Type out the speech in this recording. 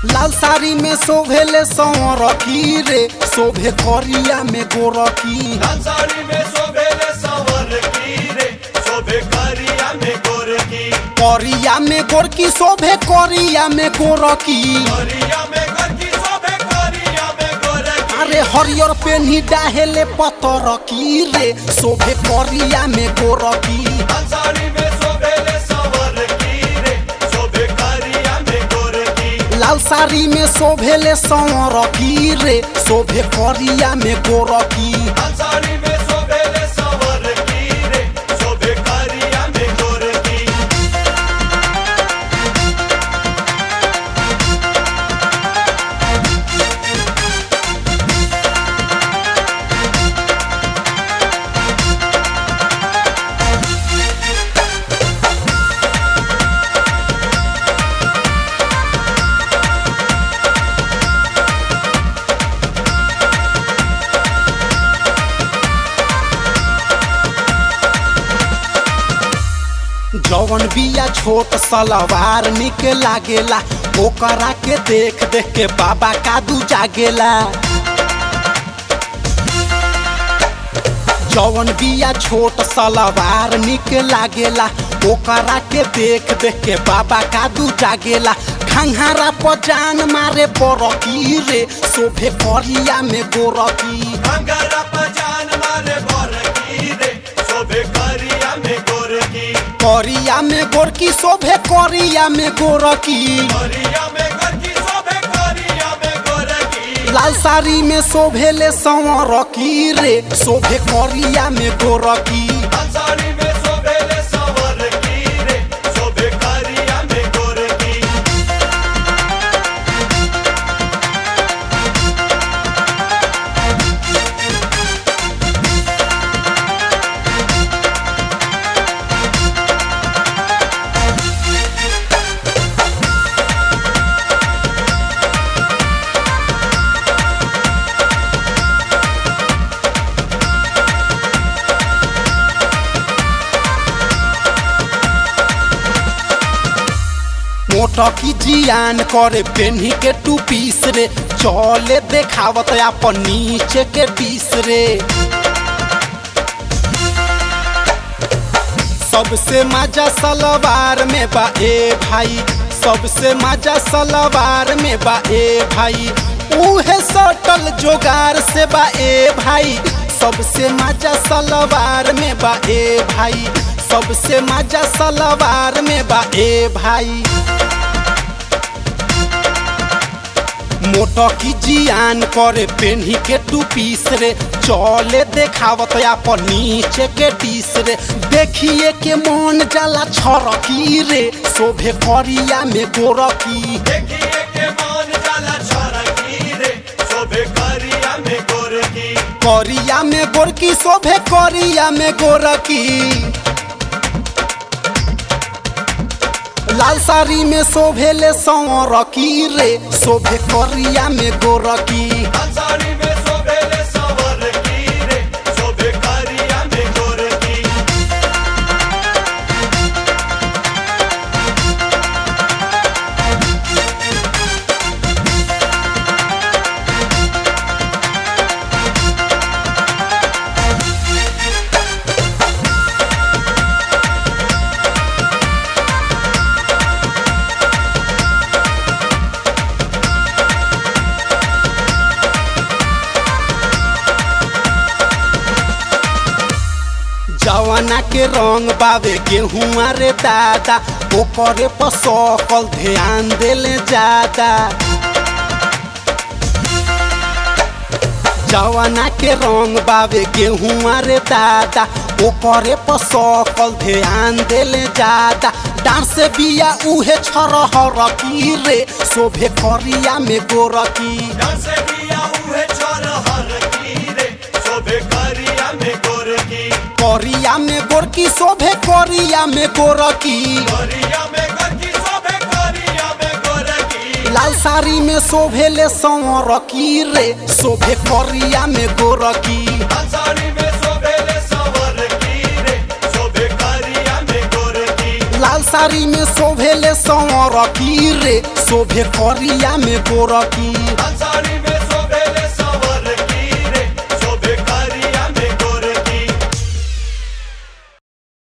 लाल साड़ी में शोभेले संवरखी रे, शोभे करिया में गोरखी। लाल साड़ी में शोभेले संवरखी रे, शोभे करिया में गोरखी। करिया में गोरखी शोभे करिया में गोरखी। करिया में गोरखी शोभे करिया में गोरखी। अरे हरियर पेन्ही डाहेले पतर की रे, शोभे करिया में गोरखी। लाल साड़ी में शोभेले संवरखी रे, शोभे करिया में गोरखी। लाल साड़ी में शोभेले संवरखी रे, शोभे करिया में गोरखी। लाल साड़ी में शोभेले संवरखी रे, शोभे करिया में गोरखी। जवन बिया छोट सलवार निक लागेला, ओकरा के देख देख के बाबा कादू जागेला। जवन बिया छोट सलवार निक लागेला, ओकरा के देख देख के बाबा कादू जागेला। खंघारा पर जान मारे बरकी रे, शोभे करिया में गोरखी। खंघारा पर जान मारे बरकी रे, शोभे करिया में गोरखी। करिया में गोरखी शोभे करिया में गोरखी। करिया में गोरखी शोभे करिया में गोरखी। लाल साड़ी में शोभेले संवरखी रे, शोभे करिया में गोरखी। लाल साड़ी में शोभेले संवरखी रे, शोभे करिया में गोरखी। मोटकी जियान करे पेन्ही के टू पीस रे, चले देखावत अपन नीचे के पीस रे। सबसे मजा सलवार में बा ए भाई, सबसे मजा सलवार में बा ए भाई। उहे सटल जोगार से बा ए भाई, सबसे मजा सलवार में बा ए भाई। सबसे मजा सलवार में बा ए भाई। मोटकी जियान करे पेन्ही के टू पीस रे, चले देखावत अपन नीचे के टीस रे। देखिए के मन जाला छरकी रे, शोभे करिया में गोरखी। देखिए के मन जाला छरकी रे, शोभे करिया में गोरखी। करिया में गोरखी शोभे करिया में गोरखी। लाल साड़ी में शोभेले संवरखी रे, शोभे करिया में गोरखी। लाल साड़ी में शोभेले संवरखी रे, शोभे करिया में गोरखी। जवाना के रंग बावे गेहुआ रे दादा, ओकरे पर सकल ध्यान देले ज्यादा। जवाना के रंग बावे गेहुआ रे दादा, ओकरे पर सकल ध्यान देले ज्यादा। डांस बिया उहे छरहरकी रे, शोभे करिया में गोरखी। डांस बिया उहे छरहरकी रे, शोभे करिया में गोरखी। करिया में गोरखी शोभे करिया में गोरखी। करिया में गोरखी शोभे करिया में गोरखी। लाल साड़ी में शोभेले संवरखी रे, शोभे करिया में गोरखी। लाल साड़ी में शोभेले संवरखी रे, शोभे करिया में गोरखी। लाल साड़ी में शोभेले संवरकी रे, शोभे करिया में गोरकी। लाल साड़ी में शोभेले